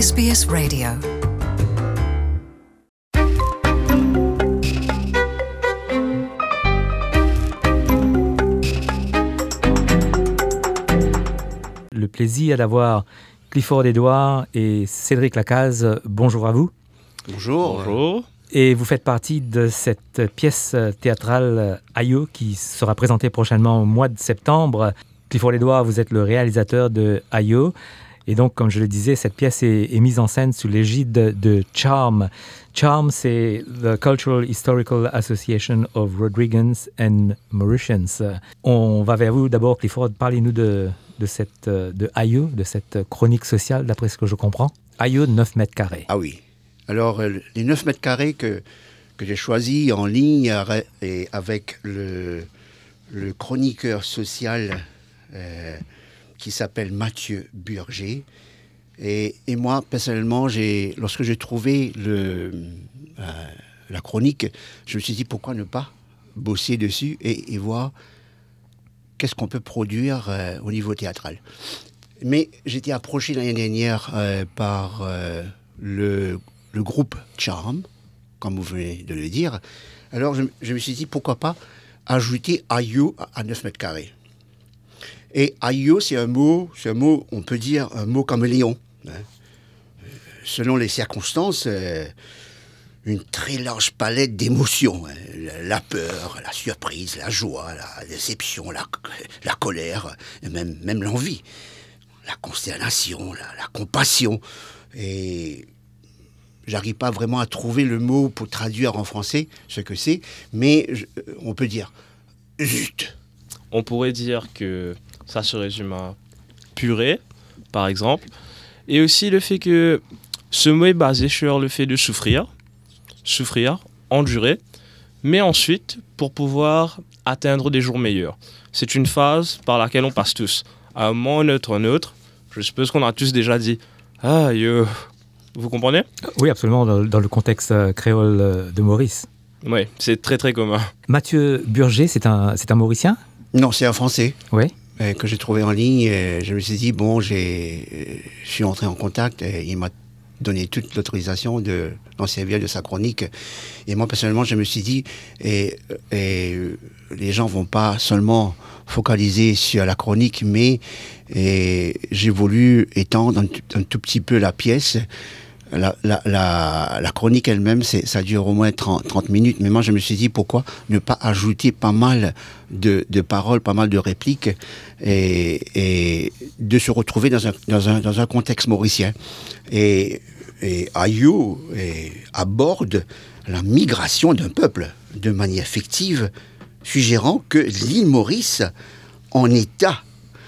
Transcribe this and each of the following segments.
SBS Radio. Le plaisir d'avoir Clifford Édouard et Cédric Lacaze. Bonjour à vous. Bonjour. Bonjour. Et vous faites partie de cette pièce théâtrale Ayo qui sera présentée prochainement au mois de septembre. Clifford Édouard, vous êtes le réalisateur de Ayo. Et donc, comme je le disais, cette pièce est mise en scène sous l'égide de CHARM. CHARM, c'est The Cultural Historical Association of Rodriguans and Mauritians. On va vers vous d'abord, Clifford. Parlez-nous de Ayo, de cette chronique sociale, d'après ce que je comprends. Ayo, 9 mètres carrés. Ah oui. Alors, les 9 mètres carrés que j'ai choisis en ligne avec le chroniqueur social qui s'appelle Mathieu Burger. Et moi, personnellement, lorsque j'ai trouvé la chronique, je me suis dit pourquoi ne pas bosser dessus et voir qu'est-ce qu'on peut produire au niveau théâtral. Mais j'ai été approché l'année dernière par le groupe CHARM, comme vous venez de le dire. Alors je me suis dit pourquoi pas ajouter Ayo à 9 mètres carrés. Et Ayo, c'est un mot, on peut dire un mot caméléon. Selon les circonstances, une très large palette d'émotions. La peur, la surprise, la joie, la déception, la colère, et même l'envie. La consternation, la compassion. Et j'arrive pas vraiment à trouver le mot pour traduire en français ce que c'est, mais on peut dire zut. On pourrait dire que ça se résume à purée, par exemple. Et aussi le fait que ce mot est basé sur le fait de souffrir, endurer, mais ensuite pour pouvoir atteindre des jours meilleurs. C'est une phase par laquelle on passe tous. À un moment ou un autre, je suppose qu'on a tous déjà dit « Ah, yo !» Vous comprenez ? Oui, absolument, dans le contexte créole de Maurice. Oui, c'est très très commun. Mathieu Burger, c'est un Mauricien ? Non, c'est un Français. Oui. Que j'ai trouvé en ligne. Je me suis dit, bon, je suis entré en contact et il m'a donné toute l'autorisation d'en servir de sa chronique. Et moi, personnellement, je me suis dit, et les gens vont pas seulement focaliser sur la chronique, mais j'ai voulu étendre un tout petit peu la pièce. La chronique elle-même, ça dure au moins 30 minutes. Mais moi, je me suis dit, pourquoi ne pas ajouter pas mal de paroles, pas mal de répliques et de se retrouver dans un contexte mauricien. Et Ayo aborde la migration d'un peuple de manière fictive, suggérant que l'île Maurice, en état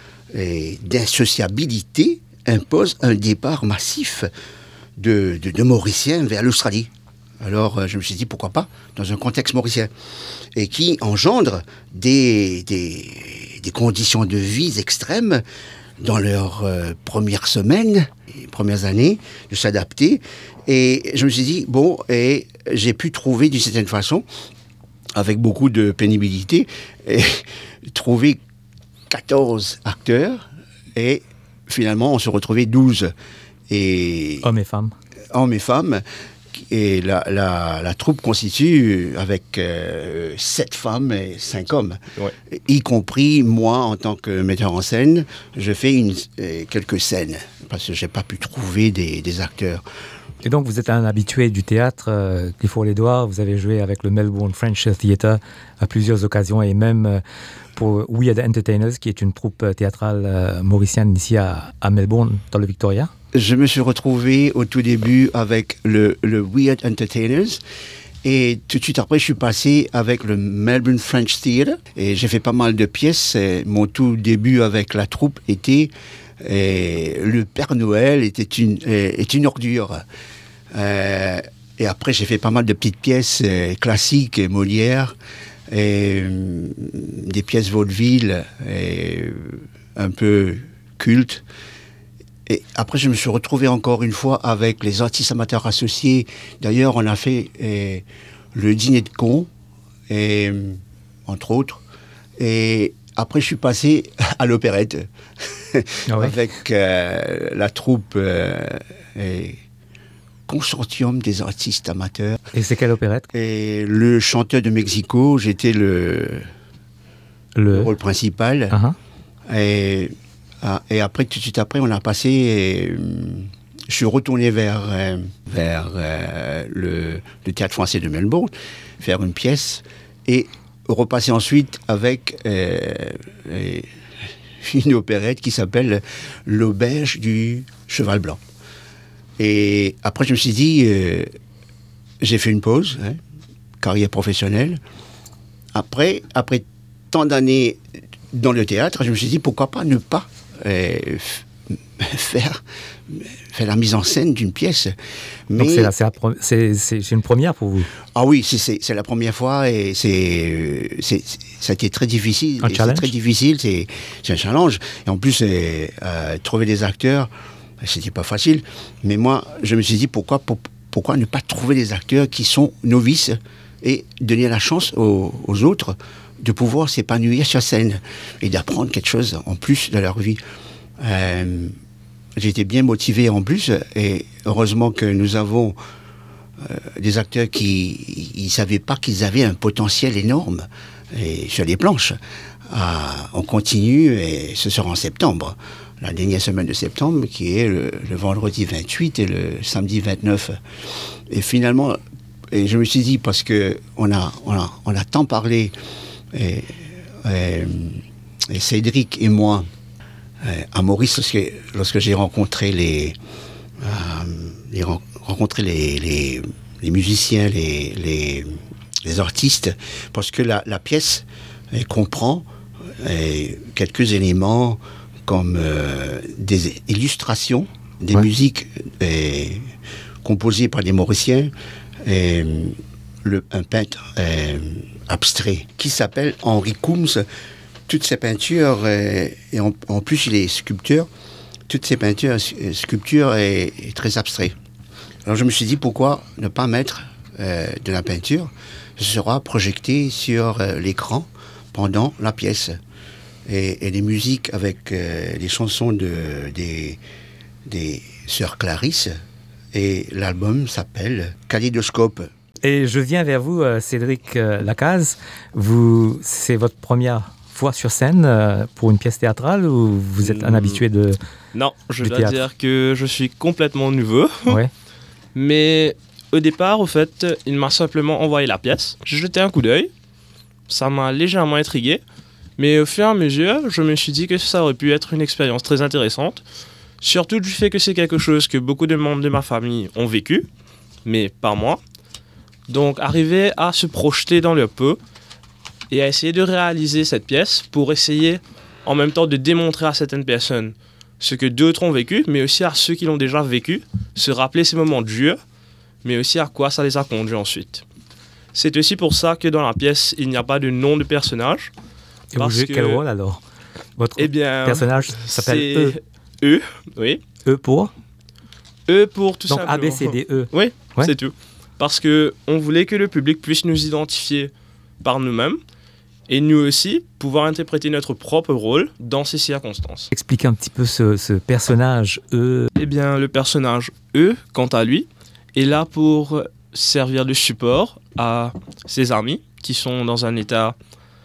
d'insociabilité, impose un départ massif de Mauriciens vers l'Australie. Alors, je me suis dit, pourquoi pas, dans un contexte mauricien, et qui engendre des conditions de vie extrêmes dans leurs premières semaines, les premières années, de s'adapter. Et je me suis dit, bon, et j'ai pu trouver d'une certaine façon, avec beaucoup de pénibilité, trouver 14 acteurs, et finalement, on se retrouvait 12. Hommes et femmes. Et la troupe constitue avec 7 femmes et 5 hommes. Ouais. Y compris moi, en tant que metteur en scène, je fais quelques scènes, parce que je n'ai pas pu trouver des acteurs. Et donc, vous êtes un habitué du théâtre, Clifford Édouard. Vous avez joué avec le Melbourne French Theatre à plusieurs occasions, et même pour We Are The Entertainers, qui est une troupe théâtrale mauricienne ici à Melbourne, dans le Victoria. Je me suis retrouvé au tout début avec le Weird Entertainers et tout de suite après, je suis passé avec le Melbourne French Theatre et j'ai fait pas mal de pièces. Mon tout début avec la troupe était le Père Noël est une ordure. Et après, j'ai fait pas mal de petites pièces classiques, Molière, des pièces vaudeville, un peu cultes. Et après, je me suis retrouvé encore une fois avec les artistes amateurs associés. D'ailleurs, on a fait le dîner de cons, entre autres. Et après, je suis passé à l'opérette avec la troupe Consortium des artistes amateurs. Et c'est quelle opérette? Et le chanteur de Mexico, j'étais le rôle principal. Et après, tout de suite après, on a passé. Je suis retourné vers le Théâtre Français de Melbourne, faire une pièce, et repasser ensuite avec une opérette qui s'appelle L'Auberge du Cheval Blanc. Et après, je me suis dit, j'ai fait une pause, carrière professionnelle. Après tant d'années dans le théâtre, je me suis dit, pourquoi pas ne pas faire la mise en scène d'une pièce. Mais donc c'est une première pour vous? Ah oui, c'est la première fois, et ça a été très difficile. Un challenge? C'est très difficile, c'est un challenge. Et en plus, trouver des acteurs, c'était pas facile. Mais moi, je me suis dit, pourquoi ne pas trouver des acteurs qui sont novices et donner la chance aux autres de pouvoir s'épanouir sur scène et d'apprendre quelque chose en plus de leur vie. J'étais bien motivé en plus, et heureusement que nous avons des acteurs qui ne savaient pas qu'ils avaient un potentiel énorme sur les planches. On continue, et ce sera en septembre, la dernière semaine de septembre, qui est le vendredi 28 et le samedi 29. Et finalement, je me suis dit, parce qu'on a tant parlé, et Cédric et moi, à Maurice, lorsque j'ai rencontré les musiciens, les artistes, parce que la pièce comprend quelques éléments comme des illustrations, des musiques composées par des Mauriciens, un peintre abstrait qui s'appelle Henri Coombs. Toutes ces peintures, et en plus il est sculpteur, toutes ces peintures, sculptures est très abstrait. Alors je me suis dit, pourquoi ne pas mettre de la peinture? Ce sera projeté sur l'écran pendant la pièce. Et les musiques avec les chansons des sœurs Clarisse, et l'album s'appelle Kaléidoscope. Et je viens vers vous, Cédric Lacaze. C'est votre première fois sur scène pour une pièce théâtrale, ou vous êtes un habitué de Non, je dois dire que je suis complètement nouveau. Ouais. Mais au départ, au fait, il m'a simplement envoyé la pièce. J'ai jeté un coup d'œil. Ça m'a légèrement intrigué. Mais au fur et à mesure, je me suis dit que ça aurait pu être une expérience très intéressante. Surtout du fait que c'est quelque chose que beaucoup de membres de ma famille ont vécu, mais pas moi. Donc, arriver à se projeter dans leur peau et à essayer de réaliser cette pièce pour essayer en même temps de démontrer à certaines personnes ce que d'autres ont vécu, mais aussi à ceux qui l'ont déjà vécu, se rappeler ces moments durs, mais aussi à quoi ça les a conduits ensuite. C'est aussi pour ça que dans la pièce, il n'y a pas de nom de personnage. Et vous jouez quel rôle alors? Votre personnage s'appelle E, oui. E pour? E pour tout donc simplement. Donc A, B, C, D, E. Oui, ouais. C'est tout. Parce qu'on voulait que le public puisse nous identifier par nous-mêmes et nous aussi pouvoir interpréter notre propre rôle dans ces circonstances. Expliquez un petit peu ce personnage E. Eh bien, le personnage E, quant à lui, est là pour servir de support à ses amis qui sont dans un état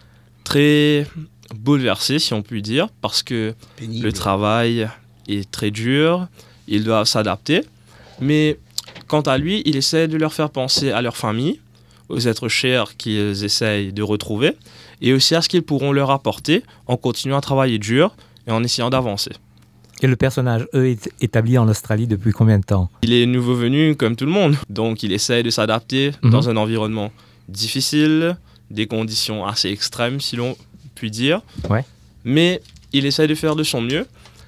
très bouleversé, si on peut dire, parce que pénible. Le travail est très dur, ils doivent s'adapter, mais quant à lui, il essaie de leur faire penser à leur famille, aux êtres chers qu'ils essayent de retrouver, et aussi à ce qu'ils pourront leur apporter en continuant à travailler dur et en essayant d'avancer. Et le personnage E est établi en Australie depuis combien de temps? Il est nouveau venu comme tout le monde, donc il essaie de s'adapter dans un environnement difficile, des conditions assez extrêmes si l'on peut dire, ouais. Mais il essaie de faire de son mieux.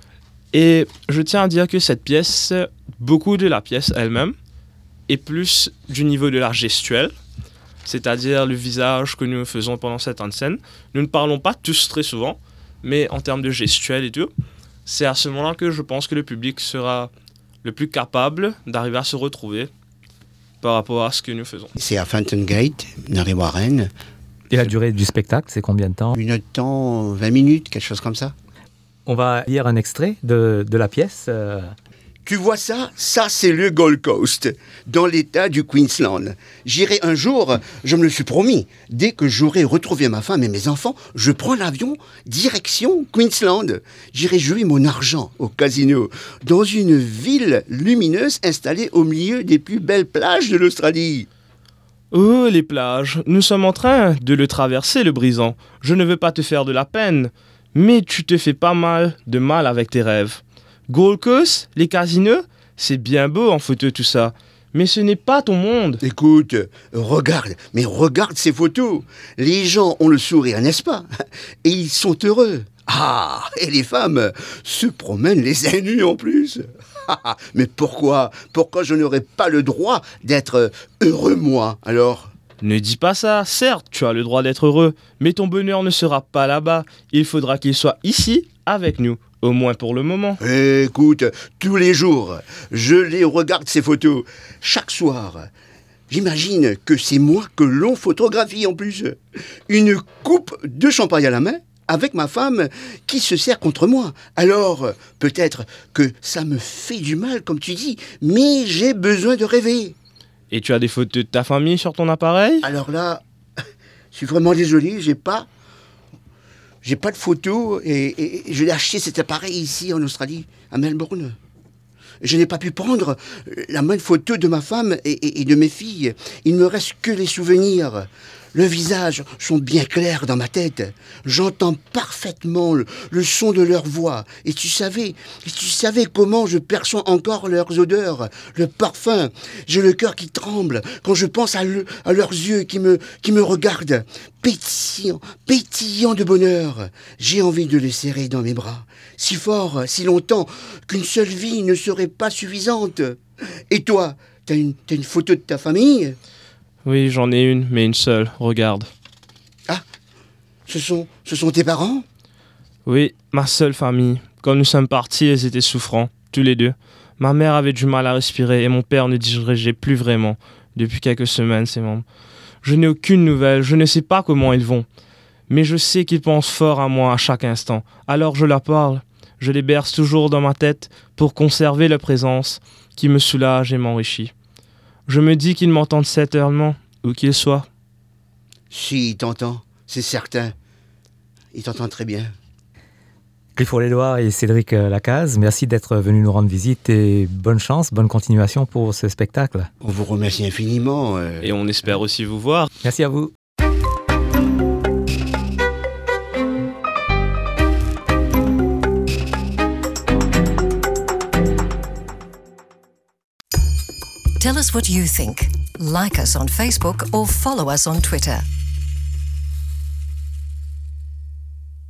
Et je tiens à dire que cette pièce, beaucoup de la pièce elle-même, est plus du niveau de l'art gestuel, c'est-à-dire le visage que nous faisons pendant certaines scènes. Nous ne parlons pas tous très souvent, mais en termes de gestuel et tout, c'est à ce moment-là que je pense que le public sera le plus capable d'arriver à se retrouver par rapport à ce que nous faisons. C'est à Fountain Gate, Narre Warren. Et la durée du spectacle, c'est combien de temps? 1 heure de temps, 20 minutes, quelque chose comme ça. On va lire un extrait de la pièce. Tu vois ça? Ça, c'est le Gold Coast, dans l'état du Queensland. J'irai un jour, je me le suis promis. Dès que j'aurai retrouvé ma femme et mes enfants, je prends l'avion, direction Queensland. J'irai jouer mon argent au casino, dans une ville lumineuse installée au milieu des plus belles plages de l'Australie. Oh, les plages, nous sommes en train de le traverser, le brisant. Je ne veux pas te faire de la peine, mais tu te fais pas mal de mal avec tes rêves. Gold Coast, les casinos, c'est bien beau en photo tout ça, mais ce n'est pas ton monde. Écoute, regarde ces photos. Les gens ont le sourire, n'est-ce pas? Et ils sont heureux. Ah, et les femmes se promènent les seins nus en plus. Mais pourquoi je n'aurais pas le droit d'être heureux, moi, alors? Ne dis pas ça, certes, tu as le droit d'être heureux, mais ton bonheur ne sera pas là-bas. Il faudra qu'il soit ici, avec nous. Au moins pour le moment. Écoute, tous les jours, je les regarde ces photos. Chaque soir, j'imagine que c'est moi que l'on photographie en plus. Une coupe de champagne à la main, avec ma femme qui se serre contre moi. Alors, peut-être que ça me fait du mal, comme tu dis, mais j'ai besoin de rêver. Et tu as des photos de ta famille sur ton appareil? Alors là, je suis vraiment désolé, j'ai pas de photos et je l'ai acheté cet appareil ici en Australie, à Melbourne. Je n'ai pas pu prendre la moindre photo de ma femme et de mes filles. Il ne me reste que les souvenirs. Le visage sont bien clairs dans ma tête. J'entends parfaitement le son de leur voix. Et tu savais comment je perçois encore leurs odeurs, le parfum. J'ai le cœur qui tremble quand je pense à leurs yeux qui me regardent, pétillant de bonheur. J'ai envie de les serrer dans mes bras, si fort, si longtemps, qu'une seule vie ne serait pas suffisante. Et toi, t'as une photo de ta famille ? Oui, j'en ai une, mais une seule, regarde. Ah, ce sont tes parents ? Oui, ma seule famille. Quand nous sommes partis, ils étaient souffrants, tous les deux. Ma mère avait du mal à respirer et mon père ne dirigeait plus vraiment, depuis quelques semaines, ses membres. Je n'ai aucune nouvelle, je ne sais pas comment ils vont. Mais je sais qu'ils pensent fort à moi à chaque instant. Alors je leur parle, je les berce toujours dans ma tête pour conserver leur présence qui me soulage et m'enrichit. Je me dis qu'ils m'entendent certainement, où qu'ils soient. Si, il t'entend, c'est certain. Il t'entend très bien. Clifford Lédoire et Cédric Lacaze, merci d'être venus nous rendre visite et bonne chance, bonne continuation pour ce spectacle. On vous remercie infiniment. Et on espère aussi vous voir. Merci à vous. Tell us what you think. Like us on Facebook or follow us on Twitter.